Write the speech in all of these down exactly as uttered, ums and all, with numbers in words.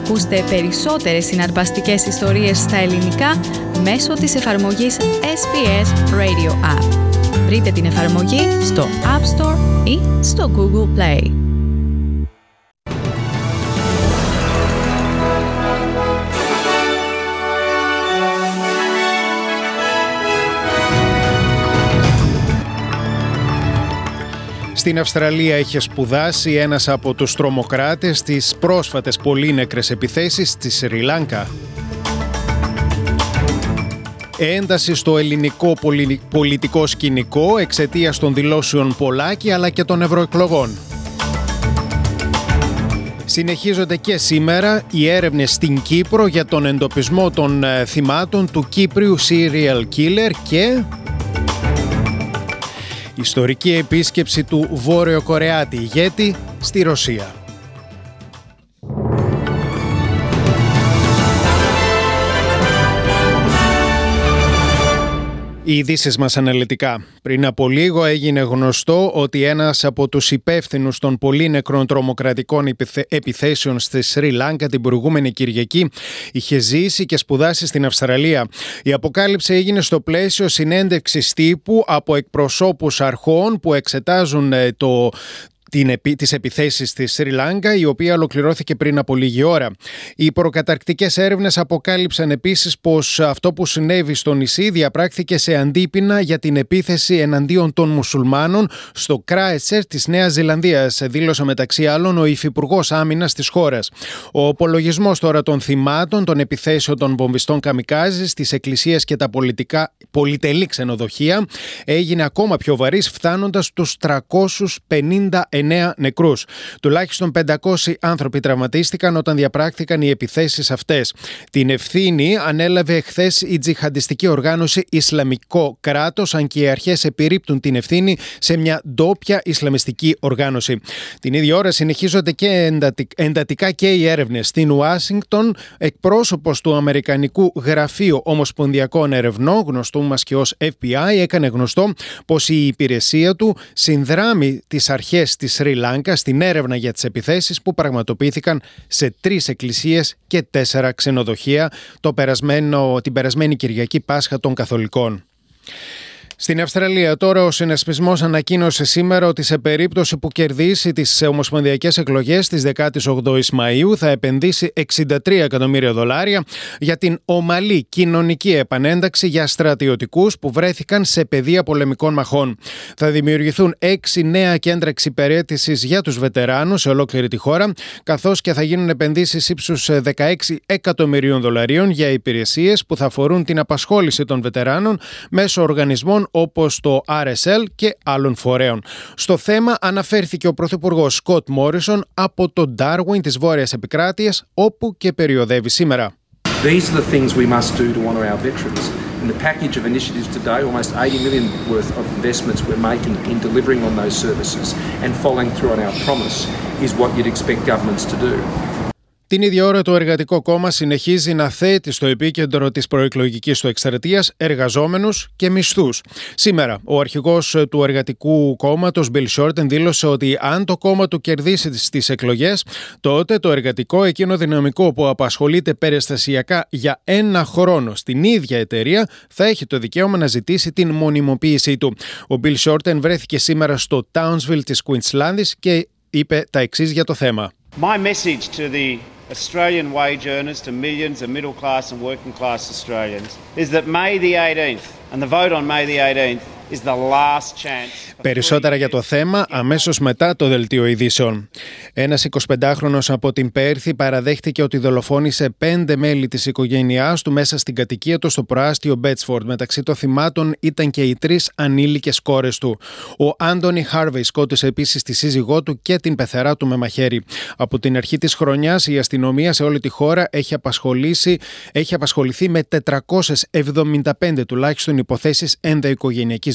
Ακούστε περισσότερες συναρπαστικές ιστορίες στα ελληνικά μέσω της εφαρμογής ες μπι ες Radio App. Βρείτε την εφαρμογή στο App Store ή στο Google Play. Στην Αυστραλία είχε σπουδάσει ένας από τους τρομοκράτες στις πρόσφατες πολύνεκρες επιθέσεις στη Σρι Λάνκα. Ένταση στο ελληνικό πολιτικό σκηνικό εξαιτίας των δηλώσεων Πολάκη αλλά και των ευρωεκλογών. Συνεχίζονται και σήμερα οι έρευνες στην Κύπρο για τον εντοπισμό των θυμάτων του Κύπριου serial killer και... ιστορική επίσκεψη του Βόρειο Κορεάτη ηγέτη στη Ρωσία. Οι ειδήσεις μας αναλυτικά. Πριν από λίγο έγινε γνωστό ότι ένας από τους υπεύθυνους των πολύνεκρων τρομοκρατικών επιθέσεων στη Σρι Λάνκα την προηγούμενη Κυριακή είχε ζήσει και σπουδάσει στην Αυστραλία. Η αποκάλυψη έγινε στο πλαίσιο συνέντευξης τύπου από εκπροσώπους αρχών που εξετάζουν το τις επιθέσεις στη Σρι Λάνκα, η οποία ολοκληρώθηκε πριν από λίγη ώρα. Οι προκαταρκτικές έρευνες αποκάλυψαν επίσης πως αυτό που συνέβη στο νησί διαπράχθηκε σε αντίπεινα για την επίθεση εναντίον των μουσουλμάνων στο Christchurch της Νέας Ζηλανδίας, δήλωσε μεταξύ άλλων ο υφυπουργός άμυνας της χώρας. Ο απολογισμός τώρα των θυμάτων των επιθέσεων των βομβιστών καμικάζι στις εκκλησίες και τα πολιτικά, πολυτελή ξενοδοχεία έγινε ακόμα πιο βαρύς, φτάνοντας στους τριακόσιους πενήντα εννέα νεκρούς. Τουλάχιστον πεντακόσιοι άνθρωποι τραυματίστηκαν όταν διαπράχθηκαν οι επιθέσεις αυτές. Την ευθύνη ανέλαβε χθες η τζιχαντιστική οργάνωση Ισλαμικό κράτος, αν και οι αρχές επιρρύπτουν την ευθύνη σε μια ντόπια Ισλαμιστική οργάνωση. Την ίδια ώρα συνεχίζονται και εντατικά και οι έρευνες. Στην Ουάσιγκτον, εκπρόσωπος του Αμερικανικού Γραφείου Ομοσπονδιακών Ερευνών, γνωστού μας και ως εφ μπι άι, έκανε γνωστό πως η υπηρεσία του συνδράμει τις αρχές της Σρι Λάνκα στην έρευνα για τις επιθέσεις που πραγματοποιήθηκαν σε τρεις εκκλησίες και τέσσερα ξενοδοχεία το περασμένο, την περασμένη Κυριακή Πάσχα των Καθολικών. Στην Αυστραλία τώρα ο συνασπισμός ανακοίνωσε σήμερα ότι σε περίπτωση που κερδίσει τις ομοσπονδιακές εκλογές της δεκάτης όγδοης Μαΐου θα επενδύσει εξήντα τρία εκατομμύρια δολάρια για την ομαλή κοινωνική επανένταξη για στρατιωτικούς που βρέθηκαν σε πεδία πολεμικών μαχών. Θα δημιουργηθούν έξι νέα κέντρα εξυπηρέτησης για τους βετεράνους σε ολόκληρη τη χώρα, καθώς και θα γίνουν επενδύσεις ύψους δεκαέξι εκατομμυρίων δολαρίων για υπηρεσίες που θα αφορούν την απασχόληση των βετεράνων μέσω οργανισμών όπως το αρ ες ελ και άλλων φορέων. Στο θέμα αναφέρθηκε ο Πρωθυπουργός Σκοτ Μόρισον από το Ντάρουιν της Βόρειας Επικράτειας, όπου και περιοδεύει σήμερα. These are the things we must do to honour our veterans. In the package of initiatives today, almost eighty million worth of investments we're making in delivering on those services and following through on our promise is what you'd expect governments to do. Την ίδια ώρα το Εργατικό Κόμμα συνεχίζει να θέτει στο επίκεντρο της προεκλογικής του εκστρατείας εργαζόμενους και μισθούς. Σήμερα ο αρχηγός του Εργατικού Κόμματος Bill Shorten δήλωσε ότι αν το κόμμα του κερδίσει στις εκλογές, τότε το εργατικό εκείνο δυναμικό που απασχολείται περιστασιακά για ένα χρόνο στην ίδια εταιρεία θα έχει το δικαίωμα να ζητήσει την μονιμοποίησή του. Ο Bill Shorten βρέθηκε σήμερα στο Townsville της Κουινσλάνδης και είπε τα εξής για το θέμα. My message to the Australian wage earners, to millions of middle class and working class Australians, is that May the eighteenth and the vote on May the eighteenth is the last chance. Περισσότερα για το θέμα αμέσως μετά το δελτίο ειδήσεων. Ένας εικοσιπεντάχρονος από την Πέρθη παραδέχτηκε ότι δολοφόνησε πέντε μέλη της οικογένειάς του μέσα στην κατοικία του στο προάστιο Μπέτσφορντ. Μεταξύ των θυμάτων ήταν και οι τρεις ανήλικες κόρες του. Ο Άντονι Χάρβεϊ σκότωσε επίσης τη σύζυγό του και την πεθερά του με μαχαίρι. Από την αρχή της χρονιάς η αστυνομία σε όλη τη χώρα έχει, απασχολήσει, έχει απασχοληθεί με τετρακόσιες εβδομήντα πέντε τουλάχιστον υποθέσεις ενδοοικογενειακής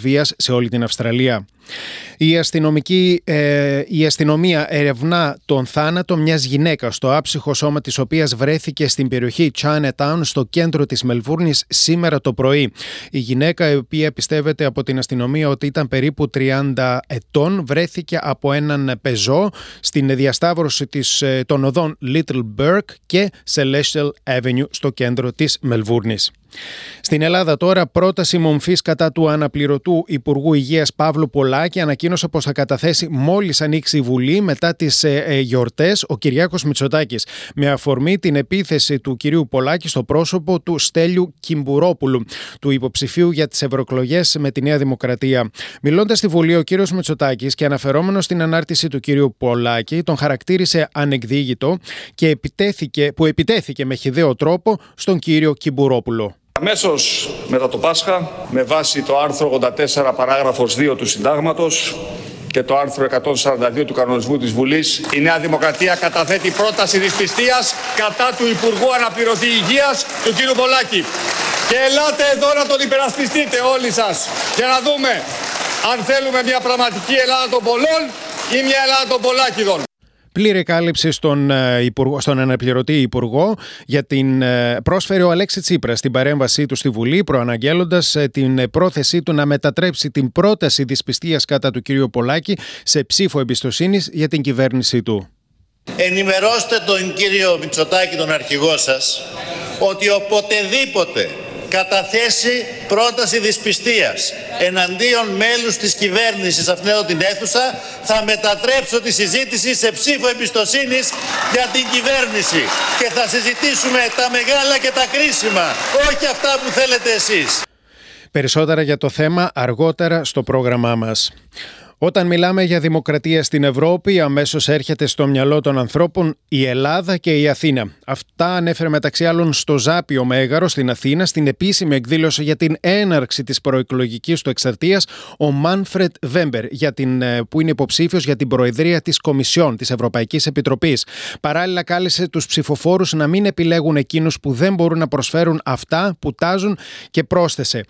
βίας σε όλη την Αυστραλία. Η, αστυνομική, ε, η αστυνομία ερευνά τον θάνατο μιας γυναίκας στο άψυχο σώμα της οποίας βρέθηκε στην περιοχή Chinatown στο κέντρο της Μελβούρνης σήμερα το πρωί. Η γυναίκα, η οποία πιστεύεται από την αστυνομία ότι ήταν περίπου τριάντα ετών, βρέθηκε από έναν πεζό στην διασταύρωση της, των οδών Little Burke και Celestial Avenue στο κέντρο της Μελβούρνης. Στην Ελλάδα τώρα, πρόταση μομφής κατά του αναπληρωτού Υπουργού Υγείας Παύλου Πολάκη ανακοίνωσε πως θα καταθέσει μόλις ανοίξει η Βουλή μετά τις ε, ε, γιορτές ο Κυριάκος Μητσοτάκης, με αφορμή την επίθεση του κυρίου Πολάκη στο πρόσωπο του Στέλιου Κιμπουρόπουλου, του υποψηφίου για τις ευρωεκλογές με τη Νέα Δημοκρατία. Μιλώντας στη Βουλή, ο κύριος Μητσοτάκης και αναφερόμενος στην ανάρτηση του κυρίου Πολάκη, τον χαρακτήρισε ανεκδίγητο και επιτέθηκε, που επιτέθηκε με χυδαίο τρόπο στον κύριο Κιμπουρόπουλο. Αμέσως μετά το Πάσχα, με βάση το άρθρο ογδόντα τέσσερα παράγραφος δύο του Συντάγματος και το άρθρο εκατόν σαράντα δύο του Κανονισμού της Βουλής, η Νέα Δημοκρατία καταθέτει πρόταση δυσπιστίας κατά του Υπουργού Αναπληρωτή Υγείας, του κ. Πολάκη. Και ελάτε εδώ να τον υπερασπιστείτε όλοι σας, για να δούμε αν θέλουμε μια πραγματική Ελλάδα των πολλών ή μια Ελλάδα των Πολάκηδων. Πλήρη κάλυψη στον, υπουργό, στον αναπληρωτή υπουργό για την πρόσφερε ο Αλέξη Τσίπρας στην παρέμβασή του στη Βουλή, προαναγγέλλοντας την πρόθεσή του να μετατρέψει την πρόταση δυσπιστίας κατά του κ. Πολάκη σε ψήφο εμπιστοσύνης για την κυβέρνησή του. Ενημερώστε τον κύριο Μητσοτάκη, τον αρχηγό σας, ότι οποτεδήποτε καταθέσει πρόταση δυσπιστίας εναντίον μέλους της κυβέρνησης αυτήν εδώ την αίθουσα, θα μετατρέψω τη συζήτηση σε ψήφο εμπιστοσύνης για την κυβέρνηση και θα συζητήσουμε τα μεγάλα και τα κρίσιμα, όχι αυτά που θέλετε εσείς. Περισσότερα για το θέμα αργότερα στο πρόγραμμά μας. Όταν μιλάμε για δημοκρατία στην Ευρώπη, αμέσως έρχεται στο μυαλό των ανθρώπων η Ελλάδα και η Αθήνα. Αυτά ανέφερε μεταξύ άλλων στο Ζάπιο Μέγαρο στην Αθήνα, στην επίσημη εκδήλωση για την έναρξη της προεκλογικής του εκστρατείας, ο Μάνφρετ Βέμπερ, για την, που είναι υποψήφιος για την Προεδρία της Κομισιόν της Ευρωπαϊκής Επιτροπής. Παράλληλα, κάλεσε τους ψηφοφόρους να μην επιλέγουν εκείνους που δεν μπορούν να προσφέρουν αυτά που τάζουν και πρόσθεσε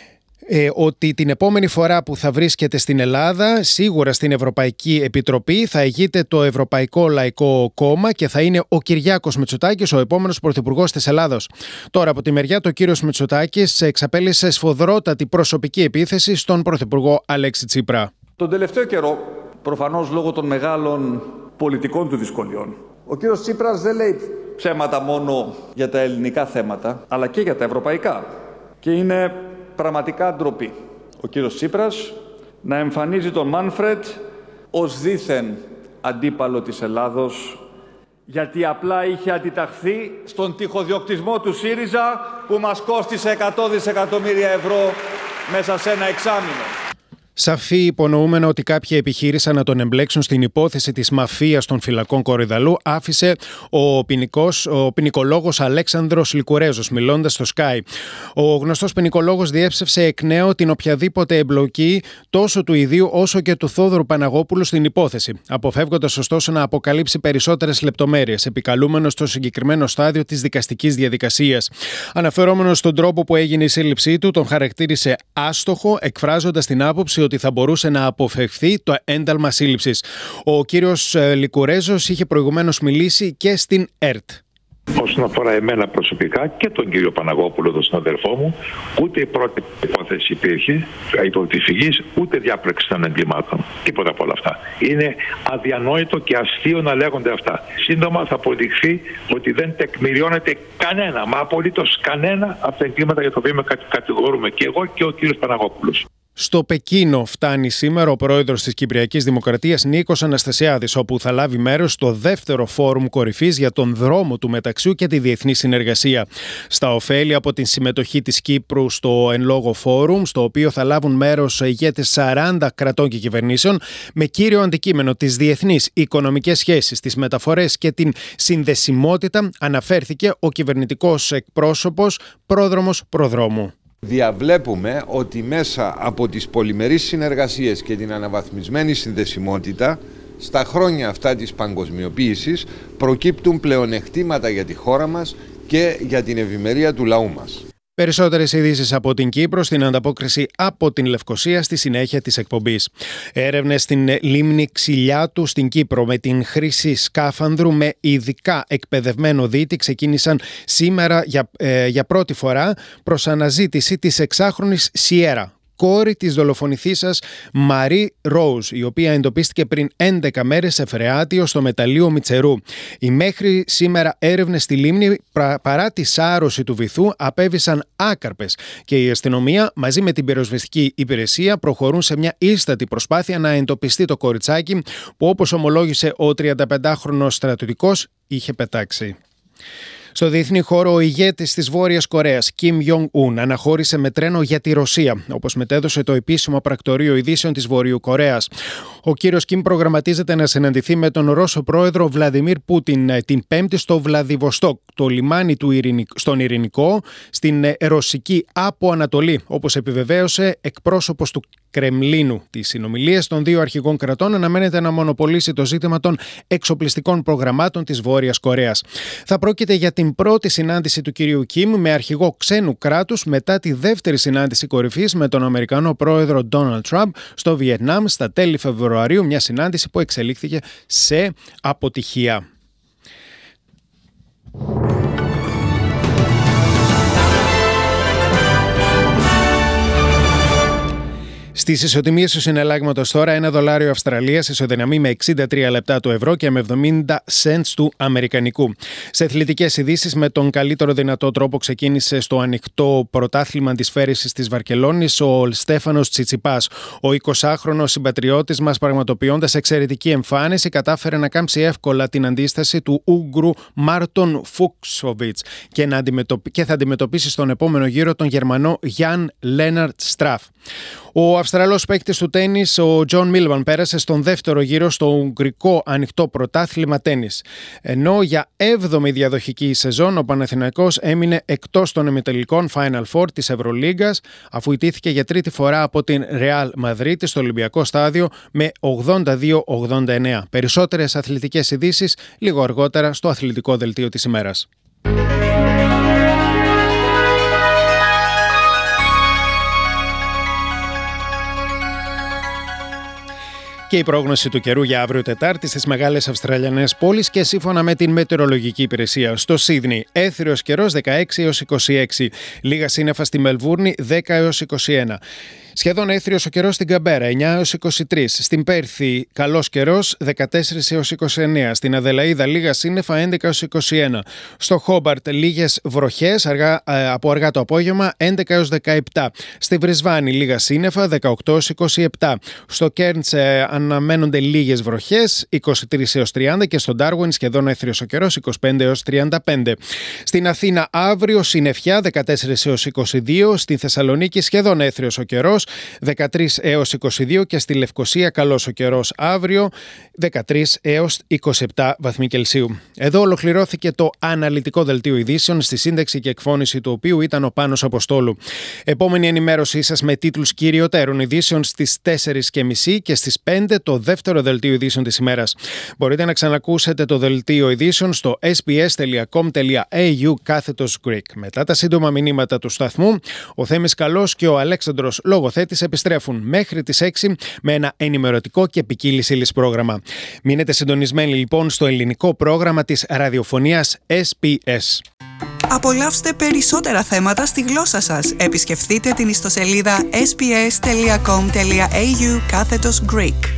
Ε, ότι την επόμενη φορά που θα βρίσκεται στην Ελλάδα, σίγουρα στην Ευρωπαϊκή Επιτροπή, θα ηγείται το Ευρωπαϊκό Λαϊκό Κόμμα και θα είναι ο Κυριάκος Μητσοτάκης ο επόμενος πρωθυπουργός της Ελλάδος. Τώρα, από τη μεριά του, ο κύριος Μητσοτάκης εξαπέλυσε σφοδρότατη προσωπική επίθεση στον πρωθυπουργό Αλέξη Τσίπρα. Τον τελευταίο καιρό, προφανώς λόγω των μεγάλων πολιτικών του δυσκολιών, ο κύριος Τσίπρας δεν λέει ψέματα μόνο για τα ελληνικά θέματα, αλλά και για τα ευρωπαϊκά. Και είναι πραγματικά ντροπή ο κύριος Τσίπρας να εμφανίζει τον Μάνφρετ ως δήθεν αντίπαλο της Ελλάδος, γιατί απλά είχε αντιταχθεί στον τυχοδιοκτισμό του ΣΥΡΙΖΑ που μας κόστισε εκατό δισεκατομμύρια ευρώ μέσα σε ένα εξάμηνο. Σαφή υπονοούμενο ότι κάποιοι επιχείρησαν να τον εμπλέξουν στην υπόθεση της μαφίας των φυλακών Κορυδαλού, άφησε ο, ποινικός, ο ποινικολόγος Αλέξανδρος Λικουρέζος, μιλώντας στο Sky. Ο γνωστός ποινικολόγος διέψευσε εκ νέου την οποιαδήποτε εμπλοκή τόσο του ιδίου όσο και του Θόδωρου Παναγόπουλου στην υπόθεση, αποφεύγοντας ωστόσο να αποκαλύψει περισσότερες λεπτομέρειες, επικαλούμενος στο συγκεκριμένο στάδιο της δικαστικής διαδικασίας. Αναφερόμενος στον τρόπο που έγινε η σύλληψή του, τον χαρακτήρισε άστοχο, εκφράζοντας την άποψη ότι θα μπορούσε να αποφευχθεί το ένταλμα σύλληψης. Ο κύριος Λικουρέζος είχε προηγουμένως μιλήσει και στην ΕΡΤ. Όσον αφορά εμένα προσωπικά και τον κύριο Παναγόπουλο, τον συναδελφό μου, ούτε η πρώτη υπόθεση υπήρχε υπό τη φυγής, ούτε διάπραξη των εγκλημάτων. Τίποτα από όλα αυτά. Είναι αδιανόητο και αστείο να λέγονται αυτά. Σύντομα θα αποδειχθεί ότι δεν τεκμηριώνεται κανένα, μα απολύτως κανένα από τα εγκλήματα για τα οποία κατηγορούμε και εγώ και ο κύριος Παναγόπουλος. Στο Πεκίνο φτάνει σήμερα ο πρόεδρος της Κυπριακής Δημοκρατίας Νίκος Αναστασιάδης, όπου θα λάβει μέρος στο δεύτερο φόρουμ κορυφής για τον δρόμο του μεταξιού και τη διεθνή συνεργασία. Στα ωφέλη από την συμμετοχή της Κύπρου στο εν λόγω φόρουμ, στο οποίο θα λάβουν μέρος ηγέτες σαράντα κρατών και κυβερνήσεων, με κύριο αντικείμενο τις διεθνείς οικονομικές σχέσεις, τις μεταφορές και την συνδεσιμότητα, αναφέρθηκε ο κυβερνητικός εκπρόσωπος Πρόδρομος Προδρόμου. Διαβλέπουμε ότι μέσα από τις πολυμερείς συνεργασίες και την αναβαθμισμένη συνδεσιμότητα, στα χρόνια αυτά της παγκοσμιοποίησης προκύπτουν πλεονεκτήματα για τη χώρα μας και για την ευημερία του λαού μας. Περισσότερες ειδήσεις από την Κύπρο στην ανταπόκριση από την Λευκοσία στη συνέχεια της εκπομπής. Έρευνες στην λίμνη Ξυλιάτου στην Κύπρο με την χρήση σκάφανδρου με ειδικά εκπαιδευμένο δίτη ξεκίνησαν σήμερα για, ε, για πρώτη φορά προς αναζήτηση της εξάχρονης Σιέρα, κόρη της δολοφονηθήσας Μαρί Ρόουζ, η οποία εντοπίστηκε πριν έντεκα μέρες σε φρεάτιο στο μεταλλείο Μιτσερού. Οι μέχρι σήμερα έρευνες στη λίμνη, παρά τη σάρωση του βυθού, απέβησαν άκαρπες και η αστυνομία μαζί με την πυροσβεστική υπηρεσία προχωρούν σε μια ίστατη προσπάθεια να εντοπιστεί το κοριτσάκι που, όπως ομολόγησε ο τριανταπεντάχρονος στρατιωτικός, είχε πετάξει. Στο διεθνή χώρο, ο ηγέτης της Βόρειας Κορέας, Κιμ Ιονγκ-ουν, αναχώρησε με τρένο για τη Ρωσία, όπως μετέδωσε το επίσημο πρακτορείο ειδήσεων της Βορείου Κορέας. Ο κύριος Κιμ προγραμματίζεται να συναντηθεί με τον Ρώσο πρόεδρο Βλαντιμίρ Πούτιν την Πέμπτη στο Βλαδιβοστόκ, το λιμάνι του Ειρηνικ... στον Ειρηνικό, στην ρωσική Άπο Ανατολή, όπως επιβεβαίωσε εκπρόσωπος του Κρεμλίνου. Τις συνομιλίες των δύο αρχηγών κρατών αναμένεται να μονοπολίσει το ζήτημα των εξοπλιστικών προγραμμάτων της Βόρειας Κορέας. Θα πρόκειται για την πρώτη συνάντηση του κυρίου Κιμ με αρχηγό ξένου κράτους μετά τη δεύτερη συνάντηση κορυφής με τον Αμερικανό πρόεδρο Ντόναλντ Τραμπ στο Βιετνάμ στα τέλη Φεβρουαρίου, μια συνάντηση που εξελίχθηκε σε αποτυχία. Στις ισοτιμίες του συναλλάγματος τώρα, ένα δολάριο Αυστραλίας ισοδυναμεί με εξήντα τρία λεπτά του ευρώ και με εβδομήντα cents του αμερικανικού. Σε αθλητικές ειδήσεις, με τον καλύτερο δυνατό τρόπο ξεκίνησε στο ανοιχτό πρωτάθλημα της φέρεσης της Βαρκελόνης ο Στέφανος Τσιτσιπάς. Ο εικοσάχρονος συμπατριώτης μας, πραγματοποιώντας εξαιρετική εμφάνιση, κατάφερε να κάμψει εύκολα την αντίσταση του Ούγγρου Μάρτον Φούξοβιτς και, να αντιμετωπι... και θα αντιμετωπίσει στον επόμενο γύρο τον Γερμανό Γιάν Λέναρτ Στραφ. Ο Αυστραλός παίκτης του τένις, ο Τζον Μίλβαν, πέρασε στον δεύτερο γύρο στο Ουγγρικό ανοιχτό πρωτάθλημα τένις. Ενώ για έβδομη διαδοχική σεζόν ο Παναθηναϊκός έμεινε εκτός των ημιτελικών Final Four της Ευρωλίγκας, αφού ιτήθηκε για τρίτη φορά από την Ρεάλ Μαδρίτη στο Ολυμπιακό Στάδιο με ογδόντα δύο ογδόντα εννέα. Περισσότερες αθλητικές ειδήσεις λίγο αργότερα στο αθλητικό δελτίο της ημέρας. Και η πρόγνωση του καιρού για αύριο Τετάρτη στις μεγάλες Αυστραλιανές πόλεις και σύμφωνα με την μετεωρολογική υπηρεσία. Στο Σίδνεϊ, έθριος καιρός δεκαέξι έως είκοσι έξι. Λίγα σύννεφα στη Μελβούρνη δέκα έως είκοσι ένα. Σχεδόν έθριος ο καιρός στην Καμπέρα, εννιά έως είκοσι τρία. Στην Πέρθη, καλός καιρός, δεκατέσσερα έως είκοσι εννέα. Στην Αδελαΐδα, λίγα σύννεφα, έντεκα έως είκοσι ένα. Στο Χόμπαρτ, λίγες βροχές αργά, από αργά το απόγευμα, έντεκα έως δεκαεπτά. Στη Βρισβάνη, λίγα σύννεφα, δεκαοκτώ έως είκοσι επτά. Στο Κέρντς ε, αναμένονται λίγες βροχές, είκοσι τρία έως τριάντα. Και στο Ντάρουιν, σχεδόν έθριος ο καιρός, είκοσι πέντε έως τριάντα πέντε. Στην Αθήνα, αύριο, συννεφιά, δεκατέσσερα έως είκοσι δύο. Στη Θεσσαλονίκη, σχεδόν έθριος ο καιρός, δεκατρία έως είκοσι δύο, και στη Λευκοσία καλός ο καιρός αύριο, δεκατρία έως είκοσι επτά βαθμοί Κελσίου. Εδώ ολοκληρώθηκε το αναλυτικό δελτίο ειδήσεων, στη σύνταξη και εκφώνηση του οποίου ήταν ο Πάνος Αποστόλου. Επόμενη ενημέρωσή σας με τίτλους κυριωτέρων ειδήσεων στις τέσσερις και μισή και στις πέντε το δεύτερο δελτίο ειδήσεων της ημέρας. Μπορείτε να ξανακούσετε το δελτίο ειδήσεων στο sbs.com.au κάθετος Greek. Μετά τα σύντομα μηνύματα του σταθμού, ο Θέμης Καλός και ο Αλέξανδρος Λογοθέτης επιστρέφουν μέχρι τις έξι με ένα ενημερωτικό και ποικίλης ύλης πρόγραμμα. Μείνετε συντονισμένοι λοιπόν στο ελληνικό πρόγραμμα της ραδιοφωνίας ες μπι ες. Απολαύστε περισσότερα θέματα στη γλώσσα σας. Επισκεφτείτε την ιστοσελίδα sbs.com.au κάθετος Greek.